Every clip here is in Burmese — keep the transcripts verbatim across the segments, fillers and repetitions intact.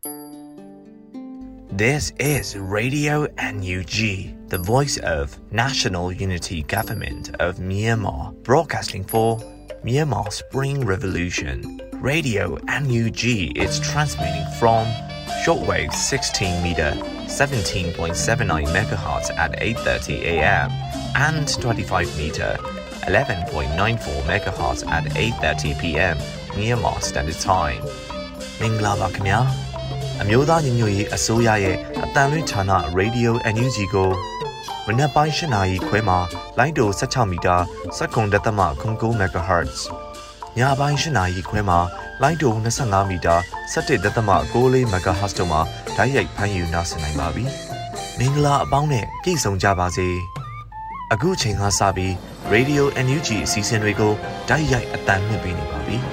This is Radio N U G, the voice of National Unity Government of Myanmar, broadcasting for Myanmar Spring Revolution. Radio N U G is transmitting from shortwave sixteen meter, seventeen point seven nine megahertz at eight thirty a m and twenty-five meter, eleven point nine four megahertz at eight thirty p m Myanmar Standard Time. မင်္ဂလာပါခင်ဗျာအမျိုးသားညီညွတ်ရေးအစိုးရရဲ့အတန်လွင့်ဌာန Radio N U G ကိုမနက်ပိုင်း၈နာရီခွဲမှာလိုင်းတို၁၆မီတာစက္ကန့်တသမ၉၉ megahertz ညပိုင်း၈နာရီခွဲမှာလိုင်းတို၂၅မီတာ၁၁တသမ၉၄ megahertz တို့မှာဓာတ်ရိုက်ဖမ်းယူနားဆင်နိုင်ပါပြီမင်္ဂလာအပေါင်းနဲ့ပြည့်စုံကြပါစေအခုချိန်ကစပြီး Radio N U G အစီအစဉ်တွေကိုဓာတ်ရိုက်အတန်လွှင့်ပေးနေပါပြီ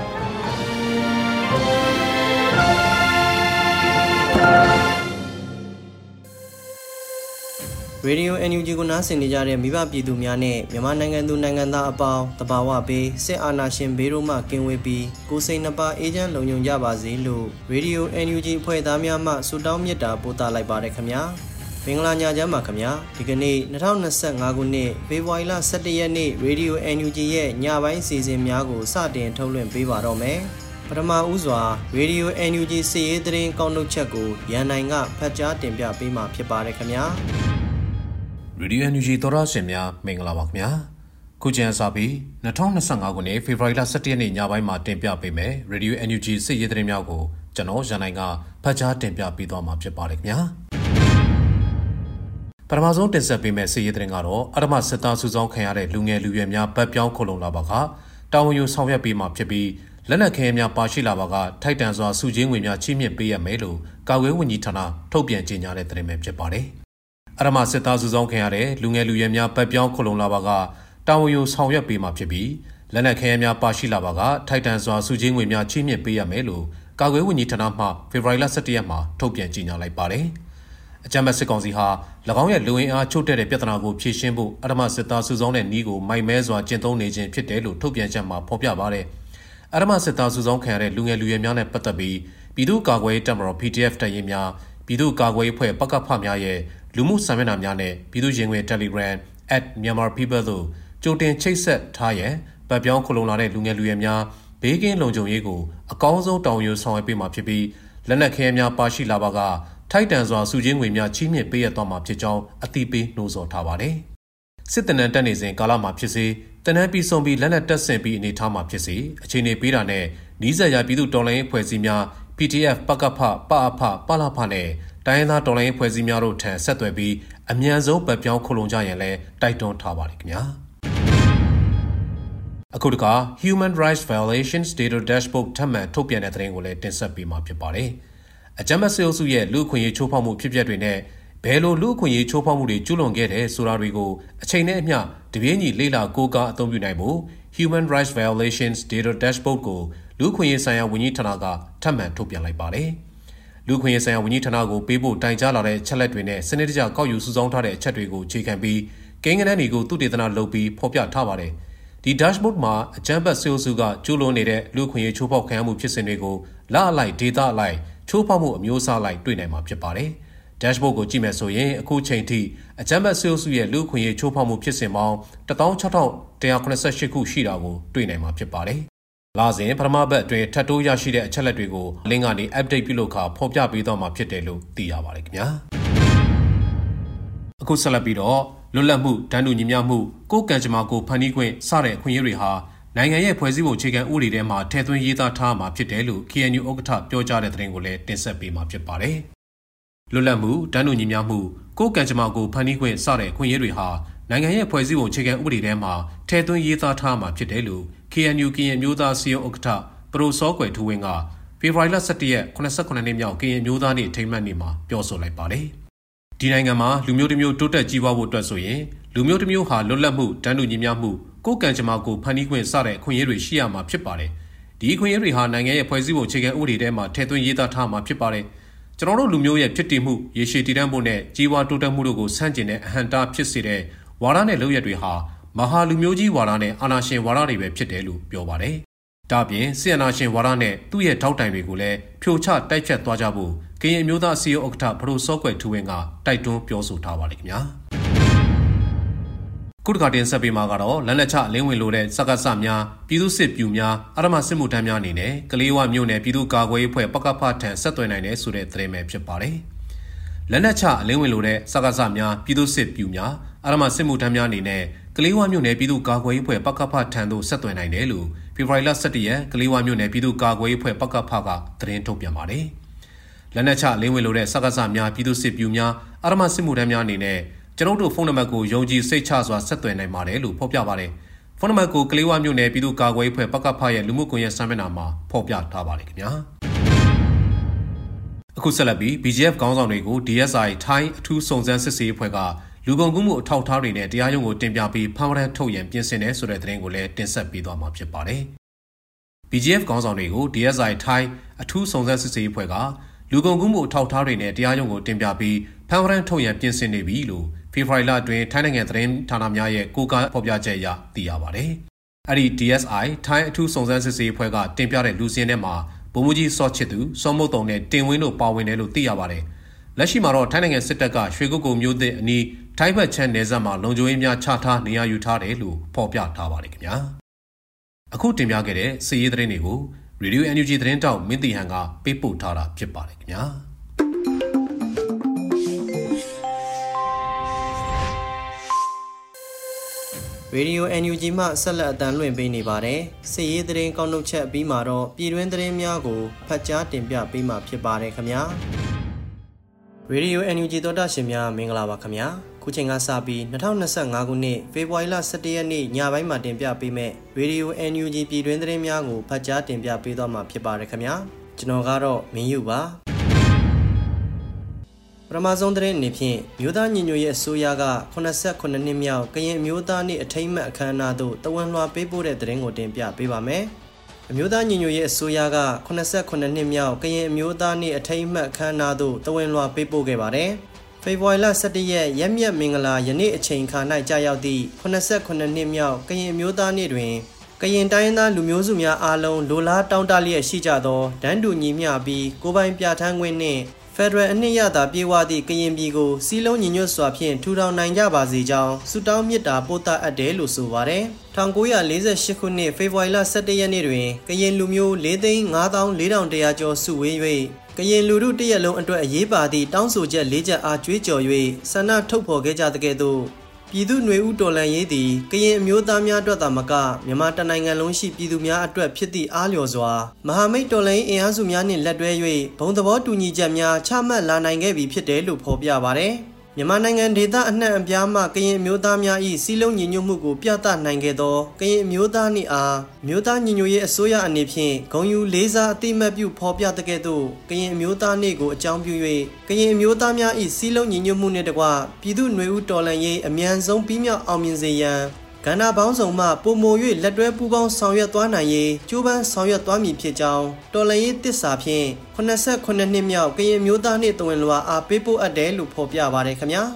ရေဒီယို N U G ကိုနားဆင်နေကြတဲ့မိဘပြည်သူများနဲ့မြန်မာနိုင်ငံသူနိုင်ငံသားအပေါင်းတဘာဝဘေးစစ်အာဏာရှင်ဘေးတို့မှကင်းဝေးပြီးကိုယ်စိတ်နှပါအေးချမ်းလုံခြုံကြပါစေလို့ရေဒီယို N U G အဖွဲ့သားများမှဆုတောင်းမေတ္တာပို့သလိုက်ပါရခင်ဗျာမင်္ဂလာညချမ်းပါခင်ဗျာဒီကနေ့၂၀၂၅ခုနှစ်ဖေဖော်ဝါရီလ၁၁ရက်နေ့ရေဒီယို N U G ရဲ့ညပိုင်းစီစဉ်များကိုစတင်ထုတ်လွှင့်ပေးပါတော့မယ်ပထမဦးစွာရေဒီယို N U G စီရေးသတင်းကောက်နှုတ်ချက်ကိုရန်နိုင်ကဖတ်ကြားတင်ပြပေးမှာဖြစ်ပါတယ်ခင်ဗျာရေဒီယို N U G သောရရှင်များမင်္ဂလာပါခင်ဗျာခုချိန်စပြီး၂၀၂၅ခုနှစ်ဖေဖော်ဝါရီလ၁၁ရက်နေ့ညပိုင်းမှာတင်ပြပေးမယ်ရေဒီယို N U G စစ်ရေးသတင်းများကိုကျွန်တော်ရန်နိုင်ကဖတ်ကြားတင်ပြပေးသွားမှာဖြစ်ပါတယ်ခင်ဗျာပထမဆုံးတင်ဆက်ပေးမယ့်စစ်ရေးသတင်းကတော့အရမစစ်သားစုဆောင်းခံရတဲ့လူငယ်လူရွယ်များဗတ်ပြောင်းခုလုံလာပါကတာဝန်ယူဆောင်ရွက်ပေးမှာဖြစ်ပြီးလက်နက်ခဲယမ်းများပါရှိလာပါကထိုက်တန်စွာစုချင်းငွေများချီးမြှင့်ပေးရမယ်လို့ကာကွယ်ဝန်ကြီးဌာနထုတ်ပြန်ကြေညာတဲ့သတင်းပဲဖြစ်ပါတယ်အရမစစ်သားစုဆောင်းခံရတဲ့လူငယ်လူရွယ်များဗတ်ပြောင်းခုလုံလာပါကတာဝန်ယူဆောင်ရွက်ပေးမှာဖြစ်ပြီးလက်နက်ခဲယမ်းများပါရှိလာပါကထိုက်တန်စွာစုချင်းငွေများချီးမြှင့်ပေးရမယ်လို့ကာကွယ်ဝန်ကြီးဌာနမှဖေဖော်ဝါရီလ၁၁ရက်မှာထုတ်ပြန်ကြေညာလိုက်ပါတယ်အကြမ်းဖက်စစ်ကောင်စီဟာ၎င်းရဲ့လူဝင်အားချို့တဲ့တဲ့ပြဿနာကိုဖြေရှင်းဖို့အရမစစ်သားစုဆောင်းတဲ့နည်းကိုမိုက်မဲစွာကျင့်သုံးနေခြင်းဖြစ်တယ်လို့ထုတ်ပြန်ချက်မှာဖော်ပြပါတယ်အရမစစ်သားစုဆောင်းခံရတဲ့လူငယ်လူရွယ်များနဲ့ပတ်သက်ပြီးပြည်သူ့ကာကွယ်ရေးတပ်မတော် P T F တပ်ရင်းများပြည်သူ့ကာကွယ်ရေးအဖွဲ့ပကဖများရဲ့လူမှုစာမျက်နှာများနဲ့ပြည်သူ့ရင်ခွင် Telegram at Myanmar People တို့ကြိုတင်ချိတ်ဆက်ထားရန်ဗတ်ပြောင်းခုလုံလာတဲ့လူငယ်လူရွယ်များဘေးကင်းလုံခြုံရေးကိုအကောင်းဆုံးတောင်းယူဆောင်ရွက်ပေးမှာဖြစ်ပြီးလက်နက်ခဲယမ်းများပါရှိလာပါကထိုက်တန်စွာစုချင်းငွေများချီးမြှင့်ပေးရသွားမှာဖြစ်ကြောင်းအသိပေးနှိုးဆော်ထားပါတယ်စစ်တနန်းတက်နေစဉ်ကာလမှာဖြစ်စေတနန်းပြီးဆုံးပြီးလက်နက်တက်ဆင်ပြီးအနေထားမှာဖြစ်စေအခြေအနေပေးတာနဲ့နီးစပ်ရာပြည်သူတော်လှန်ရေးအဖွဲ့အစည်းများ P T F ပကဖပအဖပလဖနဲ့တိုင်းရင်းသားတော်လှန်ရေးအဖွဲ့အစည်းများတို့ထံဆက်သွယ်ပြီးအမြန်ဆုံးပတ်ပြောင်းခုလုံကြရန်လည်းတိုက်တွန်းထားပါတယ်ခင်ဗျာအခုတခါ Human Rights Violations Data Dashboard ထပ်မံထုတ်ပြန်တဲ့သတင်းကိုလည်းတင်ဆက်ပေးမှာဖြစ်ပါတယ်အကြမ်းဖက်စစ်အုပ်စုရဲ့လူ့အခွင့်အရေးချိုးဖောက်မှုဖြစ်ပျက်တွေနဲ့ဘယ်လိုလူ့အခွင့်အရေးချိုးဖောက်မှုတွေကျူးလွန်ခဲ့တယ်ဆိုတာတွေကိုအချိန်နဲ့အမျှတပြေးညီလေ့လာကိုးကားအသုံးပြုနိုင်ဖို့ Human Rights Violations Data Dashboard ကိုလူ့အခွင့်အရေးဆိုင်ရာဝန်ကြီးဌာနကထပ်မံထုတ်ပြန်လိုက်ပါတယ်။လူ့အခွင့်အရေးဆိုင်ရာဝန်ကြီးဌာနကိုပေးဖို့တိုင်ကြားလာတဲ့အချက်လက်တွေနဲ့စနစ်တကျကောက်ယူစုဆောင်းထားတဲ့အချက်တွေကိုအခြေခံပြီးကိန်းဂဏန်းတွေကိုသုတေသနလုပ်ပြီးဖော်ပြထားပါတယ်။ဒီ dashboard မှာအကြမ်းဖက်စစ်အုပ်စုကကျူးလွန်နေတဲ့လူ့အခွင့်အရေးချိုးဖောက်ခံရမှုဖြစ်စဉ်တွေကိုလအလိုက်ဒေတာအလိုက်ချိုးဖောက်မှုအမျိုးအစားလိုက်တွေ့နိုင်မှာဖြစ်ပါတယ်။ dashboard ကိုကြည့်မယ်ဆိုရင်အခုချိန်ထိအကြမ်းဖက်စစ်အုပ်စုရဲ့လူ့အခွင့်အရေးချိုးဖောက်မှုဖြစ်စဉ်ပေါင်း၁၆၆၁၇၈ခုရှိတာကိုတွေ့နိုင်မှာဖြစ်ပါတယ်။လာစဉ်ပထမဘက်အတွင်းထပ်တိုးရရှိတဲ့အချက်လက်တွေကိုလင်းကနေ update ပြုလုပ်ခါဖော်ပြပေးသွားမှာဖြစ်တယ်လို့သိရပါတယ်ခင်ဗျာ။အခုဆက်လက်ပြီးတော့လွတ်လပ်မှုတန်းတူညီမျှမှုကိုယ်ကံကြမ္မာကိုဖန်တီးခွင့်စတဲ့အခွင့်အရေးတွေဟာနိုင်ငံရဲ့ဖွဲ့စည်းပုံအခြေခံဥပဒေထဲမှာထည့်သွင်းရေးသားထားမှာဖြစ်တယ်လို့ K N U ဥက္ကဋ္ဌပြောကြားတဲ့သတင်းကိုလည်းတင်ဆက်ပေးမှာဖြစ်ပါတယ်။လွတ်လပ်မှုတန်းတူညီမျှမှုကိုယ်ကံကြမ္မာကိုဖန်တီးခွင့်စတဲ့အခွင့်အရေးတွေဟာနိုင်ငံရဲ့ဖွဲ့စည်းပုံအခြေခံဥပဒေထဲမှာထည့်သွင်းရေးသားထားမှာဖြစ်တယ်လို့ K N U ကရင်မျိုးသားစီရင်ဥက္ကဋ္ဌပရိုစောကွယ်ထူးဝင်းကဖေဖော်ဝါရီလ၁၁ရက်၈၉နှစ်မြောက်ကရင်မျိုးသားနေ့ထိမ်းမှတ်နေ့မှာပြောဆိုလိုက်ပါတယ်။ဒီနိုင်ငံမှာလူမျိုးတစ်မျိုးတိုးတက်ကြီးပွားဖို့အတွက်ဆိုရင်လူမျိုးတစ်မျိုးဟာလွတ်လပ်မှုတန်းတူညီမျှမှုကိုယ်ကံကြမ္မာကိုဖန်တီးခွင့်စတဲ့အခွင့်အရေးတွေရှိရမှာဖြစ်ပါတယ်။ဒီအခွင့်အရေးတွေဟာနိုင်ငံရဲ့ဖွဲ့စည်းပုံအခြေခံဥပဒေထဲမှာထည့်သွင်းရေးသားထားမှာဖြစ်ပါတယ်။ကျွန်တော်တို့လူမျိုးရဲ့ဖြစ်တည်မှုရေရှည်တည်တံ့ဖို့နဲ့ကြီးပွားတိုးတက်မှုတို့ကိုဆန့်ကျင်တဲ့အဟန့်တားဖြစ်စေတဲ့ဝါဒနဲ့လုပ်ရက်တွေဟာမဟာလူမျိုးကြီးဝါဒနဲ့အာဏာရှင်ဝါဒတွေပဲဖြစ်တယ်လို့ပြောပါတယ်ဒါပြင်ဆီယနာရှင်ဝါရနဲ့သူ့ရဲ့ထောက်တိုင်တွေကိုလည်းဖြိုချတိုက်ဖြတ်သွားကြဖို့ကရင်မျိုးသားအစည်းအရုံးဥက္ကဋ္ဌဖရိုစောကွယ်ထူဝင်းကတိုက်တွန်းပြောဆိုထားပါတယ်ခင်ဗျာခုတစ်ခါတင်ဆက်ပေးမှာကတော့လက်လက်ချအလင်းဝင်လို့တဲ့စက္ကစများပြည်သူစစ်ပြူများအရမစစ်မှုထမ်းများအနေနဲ့ကလေးဝမြို့နယ်ပြည်သူ့ကာကွယ်ရေးအဖွဲ့ပကဖထံဆက်သွယ်နိုင်တဲ့ဆိုတဲ့သတင်းပဲဖြစ်ပါတယ်လက်လက်ချအလင်းဝင်လို့တဲ့စက္ကစများပြည်သူစစ်ပြူများအရမစစ်မှုထမ်းများအနေနဲ့ကလေးဝမြို့နယ်ပြည်သူ့ကာကွယ်ရေးအဖွဲ့ပကဖထံသို့ဆက်သွယ်နိုင်တယ်လို့ဖေဖော်ဝါရီလ ၁၁ ရက်ကလေးဝမြို့နယ်ပြည်သူ့ကာကွယ်ရေးအဖွဲ့ပကဖကသတင်းထုတ်ပြန်ပါတယ်လက်နက်ချလင်းဝင်လို့တဲ့စက္ကစများပြည်သူစစ်ပြူများအရမစစ်မှုထမ်းများအနေနဲ့ကျွန်တော်တို့ဖုန်းနံပါတ်ကိုယုံကြည်စိတ်ချစွာဆက်သွယ်နိုင်ပါတယ်လို့ဖော်ပြပါတယ်ဖုန်းနံပါတ်ကိုကလေးဝမြို့နယ်ပြည်သူ့ကာကွယ်ရေးအဖွဲ့ပကဖရဲ့လူမှုကွန်ရက်စာမျက်နှာမှာဖော်ပြထားပါတယ်ခင်ဗျာအခုဆက်လက်ပြီး B G F ခေါင်းဆောင်တွေကို D S I ထိုင်းအထူးစုံစမ်းစစ်ဆေးရေးအဖွဲ့ကလူကုန်ကူးမှုအထောက်အထားတွေနဲ့တရားရုံးကိုတင်ပြပြီးဖမ်းဝရမ်းထုတ်ရန်ပြင်ဆင်နေဆိုတဲ့သတင်းကိုလည်းတင်ဆက်ပေးသွားမှာဖြစ်ပါတယ်။ B G F ခေါင်းဆောင်တွေကို D S I ထိုင်းအထူးစုံစမ်းစစ်ဆေးရေးအဖွဲ့ကလူကုန်ကူးမှုအထောက်အထားတွေနဲ့တရားရုံးကိုတင်ပြပြီးဖမ်းဝရမ်းထုတ်ရန်ပြင်ဆင်နေပြီလို့ဖေဖော်ဝါရီလအတွင်းထိုင်းနိုင်ငံသတင်းဌာနများရဲ့ကိုးကားဖော်ပြချက်အရသိရပါတယ်။အဲ့ဒီ D S I ထိုင်းအထူးစုံစမ်းစစ်ဆေးရေးအဖွဲ့ကတင်ပြတဲ့လူစင်းထဲမှာဗိုလ်မှူးကြီးစောချစ်သူစောမုတ်တုံနဲ့တင်ဝင်းတို့ပါဝင်တယ်လို့သိရပါတယ်။လက်ရှိမှာတော့ထိုင်းနိုင်ငံစစ်တပ်ကရွှေကုက္ကိုမျိုးသစ်အနီးထိုင်းဘက်ချမ်းနယ်စပ်မှာလုံခြုံရေးများချထားနေရာယူထားတယ်လို့ဖော်ပြထားပါတယ်ခင်ဗျာအခုတင်ပြခဲ့တဲ့စီးရေးသတင်းတွေကို Radio N U G သတင်းတောက်မင်းတီဟန်ကပေးပို့ထားတာဖြစ်ပါတယ်ခင်ဗျာရေဒီယို N U G မှဆက်လက်အသံလွှင့်ပေးနေပါတယ်စီးရေးသတင်းကောက်နှုတ်ချက်ပြီးမှာတော့ပြည်တွင်းသတင်းများကိုဖတ်ကြားတင်ပြပေးမှာဖြစ်ပါတယ်ခင်ဗျာရေဒီယို N U G သောတာရှင်များမင်္ဂလာပါခင်ဗျာခုချိန်ကစပြီး၂၀၂၅ခုနှစ်ဖေဖော်ဝါရီလ၁၁ရက်နေ့ညပိုင်းမှာတင်ပြပေးမယ့်ရေဒီယို N U G ပြည်တွင်းသတင်းများကိုဖတ်ကြားတင်ပြပေးသွားမှာဖြစ်ပါတယ်ခင်ဗျာကျွန်တော်ကတော့မင်းယူပါပထမဆုံးသတင်းအနေဖြင့်မြို့သားညီညွတ်ရေးအစိုးရက၈၈နှစ်မြောက်ကရင်မြို့သားနေ့အထိမ်းအမှတ်အခမ်းအနားသို့တဝန်လွှာပေးပို့တဲ့သတင်းကိုတင်ပြပေးပါမယ်အမျိုးသားညီညွတ်ရေးအစိုးရက၈၈နှစ်မြောက်ကရင်အမျိုးသားနေ့အထိမ်းအမှတ်အခမ်းအနားသို့တဝန်လွှာပေးပို့ခဲ့ပါတယ်။ဖေဖော်ဝါရီလ၁၁ရက်ရက်မြတ်မင်္ဂလာယနေ့အချိန်ခါ၌ကြာရောက်သည့်၈၈နှစ်မြောက်ကရင်အမျိုးသားနေ့တွင်ကရင်တိုင်းသားလူမျိုးစုများအားလုံးလိုလားတောင်းတလျက်ရှိကြသောဒန်းတူညီမျှပြီးကိုယ်ပိုင်ပြဋ္ဌာန်းခွင့်နှင့်ဖက်ဒရယ်အနှစ်ရသာပြေဝသည့်ကရင်ပြည်ကိုစီးလုံးညီညွတ်စွာဖြင့်ထူထောင်နိုင်ကြပါစေကြောင်းဆုတောင်းမေတ္တာပို့သအပ်တယ်လို့ဆိုပါတယ်။၁၉၄၈ခုနှစ်ဖေဖော်ဝါရီလ၁၁ရက်နေ့တွင်ကရင်လူမျိုး၄သိန်း၅သောင်း၄ထောင်၁ရာကျော်စုဝေး၍ကရင်လူထုတရက်လုံးအတွက်အရေးပါသည့်တောင်းဆိုချက်၄ချက်အားကြွေးကြော်၍ဆန္ဒထုတ်ဖော်ခဲ့ကြတဲ့ကဲ့သို့ပြည်သူ့ຫນွေဦးတော်လှန်ရေးသည်ကရင်အမျိုးသားများအတွက်သာမကမြန်မာတနိုင်ငံလုံးရှိပြည်သူများအတွက်ဖြစ်သည့်အားလျော်စွာမဟာမိတ်တော်လှန်ရေးအင်အားစုများနှင့်လက်တွဲ၍ဘုံသဘောတူညီချက်များချမှတ်လာနိုင်ခဲ့ပြီဖြစ်တယ်လို့ဖော်ပြပါတယ်။မြန်မာနိုင်ငံဒေသအနှံ့အပြားမှကရင်အမျိုးသားများ၏စီးလုံးညီညွတ်မှုကိုပြသနိုင်ခဲ့သောကရင်အမျိုးသားနှင့်အားမျိုးသားညီညွတ်ရေးအစိုးရအနေဖြင့်ဂုဏ်ယူလေးစားအသိမှတ်ပြုဖော်ပြတဲ့ကဲ့သို့ကရင်အမျိုးသားနေ့ကိုအကြောင်းပြု၍ကရင်အမျိုးသားများ၏စီးလုံးညီညွတ်မှုနှင့်တကွပြည်သူ့ຫນွေဦးတော်လှန်ရေးအမြန်ဆုံးပြီးမြောက်အောင်မြင်စေရန်ကဏ္ဍပေါင်းစုံမှပုံမို၍လက်တွဲပူးပေါင်းဆောင်ရွက်သွားနိုင်ရေးကြိုးပမ်းဆောင်ရွက်သွားမည်ဖြစ်ကြောင်းတော်လှန်ရေးတစ္ဆာဖြင့်၈၈နှစ်မြောက်ကရင်မျိုးသားနေ့တဝန်လွှာအားပေးပို့အပ်တယ်လို့ဖော်ပြပါတယ်ခင်ဗျာ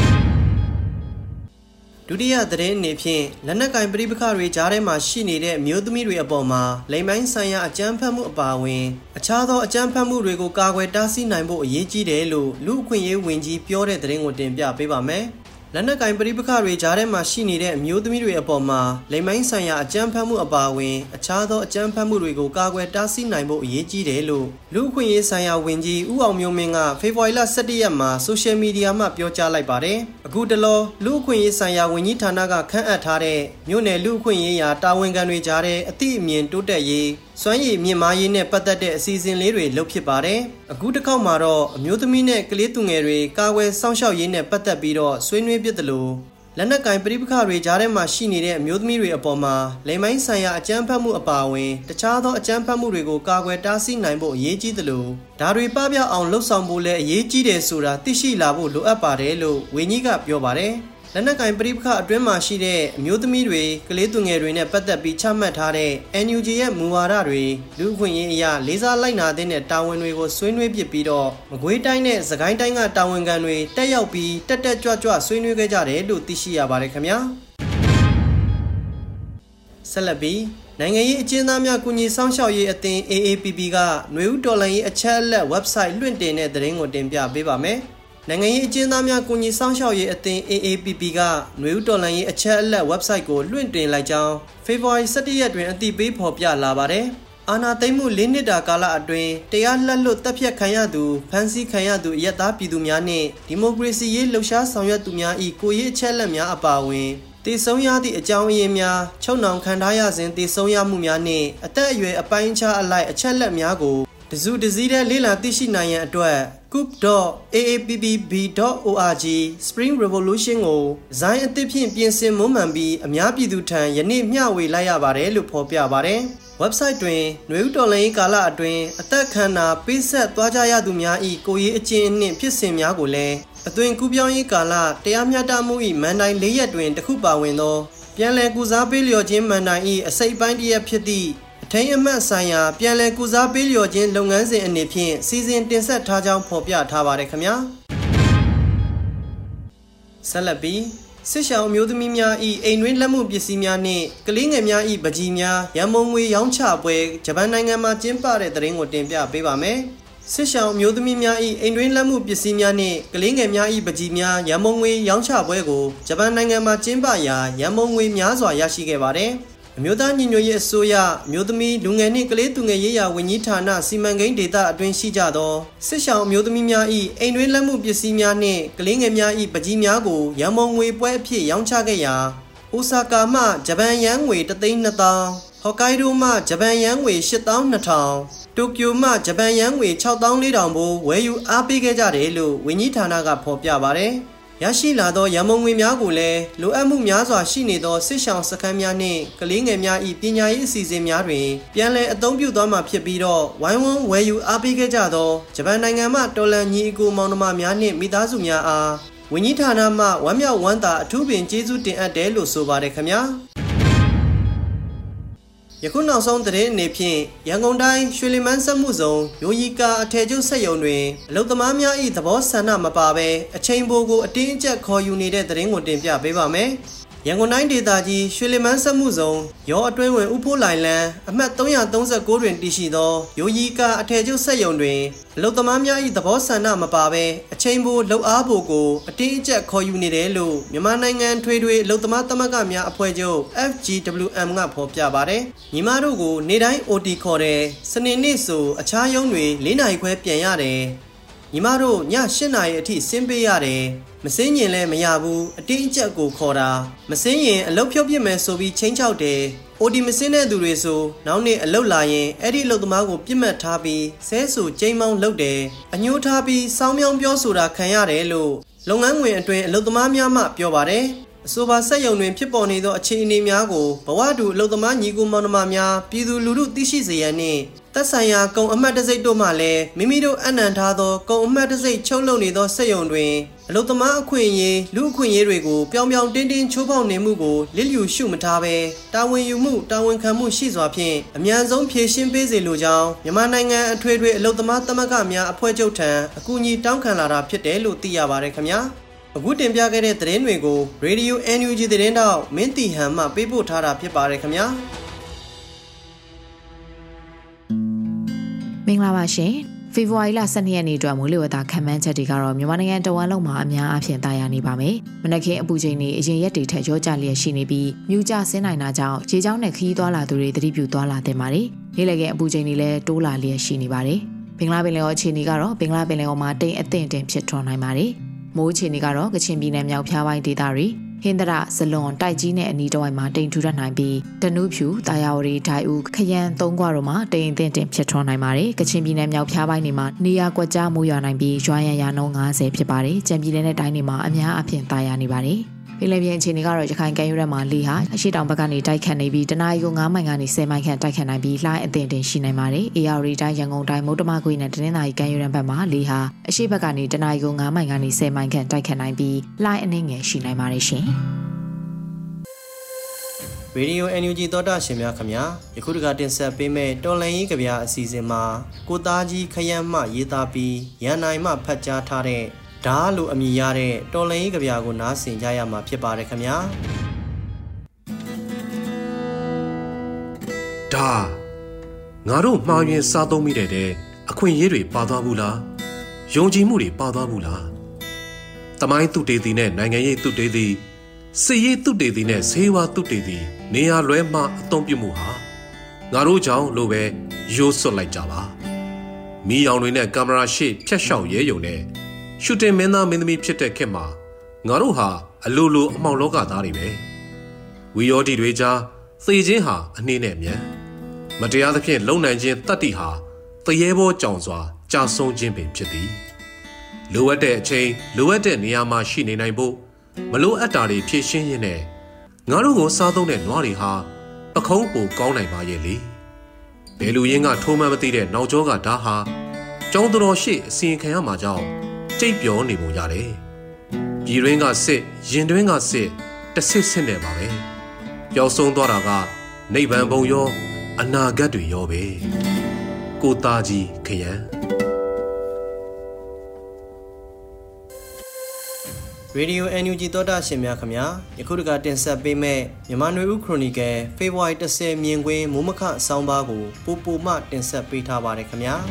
ဒုတိယသတင်းအနေဖြင့်လက်နက်ကင်ပဋိပက္ခတွေကြားထဲမှာရှိနေတဲ့အမျိုးသမီးတွေအပေါ်မှာလိမ်ပိုင်းဆိုင်ရာအကြမ်းဖက်မှုအပါအဝင်အခြားသောအကြမ်းဖက်မှုတွေကိုကာကွယ်တားဆီးနိုင်ဖို့အရေးကြီးတယ်လို့လူ့အခွင့်အရေးဝန်ကြီးပြောတဲ့သတင်းကိုတင်ပြပေးပါမယ်လက်နက်ကင်ပဋိပက္ခတွေကြားထဲမှာရှိနေတဲ့အမျိုးသမီးတွေအပေါ်မှာလိမ်ပိုင်းဆိုင်ရာအကြမ်းဖက်မှုအပါအဝင်အခြားသောအကြမ်းဖက်မှုတွေကိုကာကွယ်တားဆီးနိုင်ဖို့အရေးကြီးတယ်လို့လူ့အခွင့်အရေးဆိုင်ရာဝန်ကြီးဦးအောင်မျိုးမင်းကဖေဖော်ဝါရီလ၁၁ရက်မှာဆိုရှယ်မီဒီယာမှာပြောကြားလိုက်ပါတယ်။အခုတလောလူ့အခွင့်အရေးဆိုင်ရာဝန်ကြီးဌာနကခန့်အပ်ထားတဲ့မြို့နယ်လူ့အခွင့်အရေးရာတာဝန်ခံတွေကြားတဲ့အသည့်အမြင်တိုးတက်ရေးစွမ်းရည်မြင့်မားရေးနဲ့ပတ်သက်တဲ့အစီအစဉ်လေးတွေလုပ်ဖြစ်ပါတယ်။အခုတစ်ခေါက်မှာတော့အမျိုးသမီးနဲ့ကလေးသူငယ်တွေကာကွယ်စောင့်ရှောက်ရေးနဲ့ပတ်သက်ပြီးတော့ဆွေးနွေးဖြစ်တယ်လို့လက်နက်ကင်ပဋိပက္ခတွေကြားထဲမှာရှိနေတဲ့အမျိုးသမီးတွေအပေါ်မှာလိမ်ပိုင်းဆိုင်ရာအကြမ်းဖက်မှုအပါအဝင်တခြားသောအကြမ်းဖက်မှုတွေကိုကာကွယ်တားဆီးနိုင်ဖို့အရေးကြီးတယ်လို့ဒါတွေပပျောက်အောင်လှုပ်ဆောင်ဖို့လည်းအရေးကြီးတယ်ဆိုတာသိရှိလာဖို့လိုအပ်ပါတယ်လို့ဝန်ကြီးကပြောပါတယ်။လက်နက်ကင်ပဋိပက္ခအတွင်းမှာရှိတဲ့အမျိုးသမီးတွေကလေးသူငယ်တွေနဲ့ပတ်သက်ပြီးချမှတ်ထားတဲ့ N U G ရဲ့မူဝါဒတွေလူ့အခွင့်အရေးအရာလေးစားလိုက်နာတဲ့တာဝန်တွေကိုဆွေးနွေးပြပြီးတော့မကွေးတိုင်းနဲ့စကိုင်းတိုင်းကတာဝန်ခံတွေတက်ရောက်ပြီးတက်တက်ကြွကြွဆွေးနွေးခဲ့ကြတယ်လို့သိရှိရပါတယ်ခင်ဗျာဆက်လက်ပြီးနိုင်ငံရေးအကျဉ်းသားများကူညီဆောင်ရှောက်ရေးအသင်း A A P P ကຫນွေဦးတော်လှန်ရေးအချက်အလက် website လွှင့်တင်တဲ့သတင်းကိုတင်ပြပေးပါမယ်။နိုင်ငံရေးအကျဉ်းသားများကူညီဆောင်ရှောက်ရေးအသင်း A A P P ကຫນွေဦးတော်လှန်ရေးအချက်အလက် website ကိုလွှင့်တင်လိုက်ကြောင်းဖေဖော်ဝါရီ ၁၁ ရက်တွင်အသိပေးဖော်ပြလာပါတယ်။အာဏာသိမ်းမှု၄နှစ်တာကာလအတွင်းတရားလက်လွတ်တပ်ဖြတ်ခံရသူဖမ်းဆီးခံရသူအရက်သားပြည်သူများနှင့်ဒီမိုကရေစီရေးလှုပ်ရှားဆောင်ရွက်သူများ၏ကိုယ်ရေးအချက်အလက်များအပါအဝင်တည်ဆုံးရသည့်အကြောင်းအရင်းများချုပ်နှောင်ခံထားရစဉ်တည်ဆုံးရမှုများနှင့်အသက်အရွယ်အပိုင်းအခြားအလိုက်အချက်လက်များကိုတစုတစည်းတဲ့လေ့လာသိရှိနိုင်ရန်အတွက် coup dot a a p p b dot org Spring Revolution ကိုဇိုင်းအသစ်ဖြင့်ပြင်ဆင်မွမ်းမံပြီးအများပြည်သူထံယနေ့မျှဝေလိုက်ရပါတယ်လို့ဖော်ပြပါတယ်။ website တွင်ຫນွေဦးတော်လှန်ရေးကာလအတွင်းအသက်ခံတာပေးဆက်သွားကြရသူများ၏ကိုယ်ရေးအကျဉ်းနှင့်ဖြစ်စဉ်များကိုလည်းအသွင်ကူးပြောင်းရေးကာလတရားမျှတမှု၏မန်တိုင်၄ရက်တွင်တစ်ခုပါဝင်သောပြန်လည်ကုစားပေးလျော်ခြင်းမန်တိုင်၏အစိပ်ပိုင်းတစ်ရက်ဖြစ်သည့်အထိမ်းအမှတ်ဆိုင်ရာပြန်လည်ကုစားပေးလျော်ခြင်းလုပ်ငန်းစဉ်အနေဖြင့်စီစဉ်တင်ဆက်ထားကြောင်းဖော်ပြထားပါတယ်ခင်ဗျာဆက်လက်ပြီးစစ်ရှောင်းမျိုးသမီးများ၏အိမ်တွင်းလက်မှုပစ္စည်းများနှင့်ကလေးငယ်များ၏ပကြီးများရန်မုံငွေရောင်းချပွဲဂျပန်နိုင်ငံမှာကျင်းပတဲ့သတင်းကိုတင်ပြပေးပါမယ်စစ်ရှောင်းမျိုးသမီးများ၏အိမ်တွင်းလက်မှုပစ္စည်းများနှင့်ကလေးငယ်များ၏ပကြီးများရန်မုံငွေရောင်းချပွဲကိုဂျပန်နိုင်ငံမှာကျင်းပရာရန်မုံငွေများစွာရရှိခဲ့ပါတယ်အမျိုးသားညီညွတ်ရေးအစိုးရမျိုးသမီးလူငယ်နှင့်ကလေးသူငယ်ရေးရာဝန်ကြီးဌာနစီမံကိန်းဒေသအတွင်းရှိကြသောစစ်ရှောင်းမျိုးသမီးများ၏အိမ်တွင်းလက်မှုပစ္စည်းများနှင့်ကလေးငယ်များ၏ပကြီးများကိုရန်မုံငွေပွဲအဖြစ်ရောင်းချခဲ့ရာအိုဆာကာမှဂျပန်ယန်းငွေတသိန်းနှစ်သောင်းဟော့ကိုင်ဒိုမှဂျပန်ယန်းငွေရှစ်သောင်းနှစ်ထောင်တိုကျိုမှဂျပန်ယန်းငွေခြောက်သောင်းလေးထောင်ကိုဝယ်ယူအားပေးခဲ့ကြတယ်လို့ဝန်ကြီးဌာနကဖော်ပြပါတယ်ရရှိလာသောရန်မုံငွေများကိုလည်းလိုအပ်မှုများစွာရှိနေသောစစ်ရှောင်းစခန်းများနှင့်ကလေးငယ်များ၏ပညာရေးအစီအစဉ်များတွင်ပြန်လည်အသုံးပြုသွားမှာဖြစ်ပြီးတော့ဝိုင်းဝန်းဝယ်ယူအားပေးခဲ့ကြသောဂျပန်နိုင်ငံမှတော်လန်ညီအကိုမောင်နှမများနှင့်မိသားစုများအားဝန်ကြီးဌာနမှဝမ်းမြောက်ဝမ်းသာအထူးပင်ကျေးဇူးတင်အပ်တယ်လို့ဆိုပါတယ်ခင်ဗျာယခုနောက်ဆုံးသတင်းအနေဖြင့်ရန်ကုန်တိုင်းရွှေလီမန်းစက်မှုဇုံရိုရီကာအထည်ချုပ်စက်ရုံတွင်အလုပ်သမားများ၏သဘောဆန္ဒမပါဘဲအချိန်ပိုကိုအတင်းအကျပ်ခေါ်ယူနေတဲ့သတင်းကိုတင်ပြပေးပါမယ်။ရန်ကုန်တိုင်းဒေသကြီးရွှေလီမန်းစက်မှုဇုံရောအတွင်းဝင်ဥဖိုးလိုင်လန်းအမှတ်၃၃၉တွင်တည်ရှိသောရိုရီကာအထည်ချုပ်စက်ရုံတွင်အလုပ်သမားများ၏သဘောဆန္ဒမပါဘဲအချိန်ပိုလှုပ်အားဖို့ကိုအတင်းအကျပ်ခေါ်ယူနေတယ်လို့မြန်မာနိုင်ငံထွေထွေအလုပ်သမားသမဂ္ဂများအဖွဲ့ချုပ် F G W M ကဖော်ပြပါတယ်။ညီမတို့ကိုနေတိုင်း O T ခေါ်တယ်စနေနေ့ဆိုအခြားရုံးတွေ၄နာရီခွဲပြန်ရတယ်ညီမတို့ည၈နာရီအထိဆင်းပေးရတယ်မစင်းရင်လည်းမရဘူးအတင်းအကျပ်ကိုခေါ်တာမစင်းရင်အလုပ်ဖြုတ်ပြစ်မယ်ဆိုပြီးချင်းချောက်တယ်အိုဒီမစင်းတဲ့သူတွေဆိုနောက်နေ့အလုပ်လာရင်အဲ့ဒီအလုပ်သမားကိုပြစ်မှတ်ထားပြီးဆဲဆူကျိမ်းမောင်းလုပ်တယ်အညှိုးထားပြီးစောင်းမြောင်းပြောဆိုတာခံရတယ်လို့လုပ်ငန်းဝင်အတွင်းအလုပ်သမားများမှပြောပါတယ်အဆိုပါစက်ရုံတွင်ဖြစ်ပေါ်နေသောအခြေအနေများကိုဘဝတူအလုပ်သမားညီကိုမောင်နှမများပြည်သူလူထုသိရှိစေရန်နှင့်သက်ဆိုင်ရာကုံအမှတ်တစိတ်တို့မှလည်းမိမိတို့အနံထားသောကုံအမှတ်တစိတ်ချုပ်လုပ်နေသောစက်ရုံတွင်အလုပ်သမားအခွင့်အရေးလူအခွင့်အရေးတွေကိုပြောင်ပြောင်တင်းတင်းချိုးဖောက်နေမှုကိုလစ်လျူရှုမထားဘဲတာဝန်ယူမှုတာဝန်ခံမှုရှိစွာဖြင့်အမြန်ဆုံးဖြေရှင်းပေးစေလိုကြောင်းမြန်မာနိုင်ငံအထွေထွေအလုပ်သမားသမဂ္ဂများအဖွဲ့ချုပ်ထံအကူအညီတောင်းခံလာတာဖြစ်တယ်လို့သိရပါတယ်ခင်ဗျာအခုတင်ပြခဲ့တဲ့သတင်းတွေကို Radio အန် ယူ ဂျီ သတင်းတောက်မင်းတီဟန်မှပေးပို့ထားတာဖြစ်ပါတယ်ခင်ဗျာမင်္ဂလာပါရှင်ဖေဖော်ဝါရီလ၁၂ရက်နေ့အတွက်မိုးလေဝသခန့်မှန်းချက်တွေကတော့မြန်မာနိုင်ငံတဝန်းလုံးမှာအများအပြားတာယာနေပါမယ်။မနက်ခင်းအပူချိန်တွေအရင်ရက်တွေထက်ရောကျလျက်ရှိနေပြီးမြူကျဆင်းနိုင်တာကြောင့်ခြေချောင်းနဲ့ခရီးသွားလာသူတွေသတိပြုသွားလာသင့်ပါတယ်။နေ့လည်ခင်းအပူချိန်တွေလည်းတိုးလာလျက်ရှိနေပါတယ်။ဘင်္ဂလားပင်လယ်အော်အခြေအနေကတော့ဘင်္ဂလားပင်လယ်အော်မှာတိမ်အထင်တင်ဖြစ်ထွန်းနိုင်ပါတယ်။မိုးအခြေအနေကတော့ကချင်ပြည်နယ်မြောက်ဖျားပိုင်းဒေသတွေဟင်္ဒရဇလွန်တိုက်ကြီးနဲ့အနီးတစ်ဝိုက်မှာတိမ်ထူထပ်နိုင်ပြီးတနုဖြူတာယာဝတီဒိုင်ဦးခရမ်းသုံးခွတို့မှာတိမ်အထင်တင်ဖြစ်ထွန်းနိုင်ပါတယ်ကချင်ပြည်နယ်မြောက်ဖျားပိုင်းတွေမှာနေရာကွက်ကြားမိုးရွာနိုင်ပြီးရွာရန်ရာနှုန်း၅၀ဖြစ်ပါတယ်ကြံပြည်နယ်နဲ့တိုင်းတွေမှာအများအပြားတာယာနေပါတယ်ပင်လယ်ပြင်အခြေအနေကတော့ရခိုင်ကမ်းရိုးတန်းမှာလေဟာအရှေ့တောင်ဘက်ကနေတိုက်ခတ်နေပြီးတနအီကို၅မိုင်ကနေ၁၀မိုင်ခန့်တိုက်ခတ်နိုင်ပြီးလှိုင်းအသင်တင်ရှိနိုင်ပါတယ်။အေရရီတိုင်းရန်ကုန်တိုင်းမုတ်တမကွေနဲ့တနင်္သာရီကမ်းရိုးတန်းဘက်မှာလေဟာအရှေ့ဘက်ကနေတနအီကို၅မိုင်ကနေ၁၀မိုင်ခန့်တိုက်ခတ်နိုင်ပြီးလှိုင်းအနှင်းငယ်ရှိနိုင်ပါတယ်ရှင်။ Radio အန် ယူ ဂျီ သောတာရှင်များခင်ဗျာယခုတခါတင်ဆက်ပေးမယ့်တော်လန်ရေးကြပြအစီအစဉ်မှာကိုသားကြီးခရမ်းမှရေးသားပြီးရန်နိုင်မှဖတ်ကြားထားတဲ့ဓာတ်လိုအမည်ရတဲ့တော်လန်ရေးကြပြကိုနားဆင်ကြရမှာဖြစ်ပါတယ်ခင်ဗျာဒါငါတို့မှားယွင်းစားသုံးမိတဲ့အခွင့်အရေးတွေပါသွားဘူးလားယုံကြည်မှုတွေပါသွားဘူးလားတမိုင်းသူတေသည်နဲ့နိုင်ငံရေးသူတေသည်စစ်ရေးသူတေသည်နဲ့ဈေးဝါသူတေသည်နေရာလွဲမှအသုံးပြုမှုဟာငါတို့ကြောင့်လို့ပဲရိုးစွတ်လိုက်ကြပါမီးရောင်တွေနဲ့ကင်မရာရှေ့ဖြတ်လျှောက်ရဲယုံနဲ့ရှူတင်မင်းသားမင်းသမီးဖြစ်တဲ့ခေတ်မှာငါတို့ဟာအလိုလိုအမောင်လောကသားတွေပဲဝီယောဒီတွေကြားသေခြင်းဟာအနှေးနဲ့မြန်မတရားသဖြင့်လုံနိုင်ခြင်းတတ္တိဟာတရေဘောကြောင်စွာကြာဆုံးခြင်းပင်ဖြစ်သည်လိုအပ်တဲ့အချိန်လိုအပ်တဲ့နေရာမှာရှိနေနိုင်ဖို့မလိုအပ်တာတွေဖြည့်ရှင်းရင်းနဲ့ငါတို့ကိုစားသုံးတဲ့နွားတွေဟာပခုံးပိုကောင်းနိုင်ပါရဲ့လေဘယ်လူရင်းကထိုးမှန်းမသိတဲ့နောက်ကျောကဓာဟာကျောင်းတော်ရှိအစီရင်ခံရမှာကြောင့်ကြိတ်ပြောနေပုံရတယ်ပြည်တွင်းကစစ်ရင်တွင်းကစစ်တဆစ်ဆစ်နေပါပဲပျောက်ဆုံးသွားတာကနိဗ္ဗာန်ဘုံရောအနာဂတ်တွေရောပဲကိုသားကြီးခရံရေဒီယို အန် ယူ ဂျီ သောတာရှင်များခင်ဗျာယခုတကတင်ဆက်ပေးမဲ့မြန်မာနွေဦးခရိုနီကယ်ဖေဖော်ဝါရီ၁၀မြင်ကွင်းမိုးမခဆောင်းပါးကိုပူပူမှတင်ဆက်ပေးထားပါတယ်ခင်ဗျာ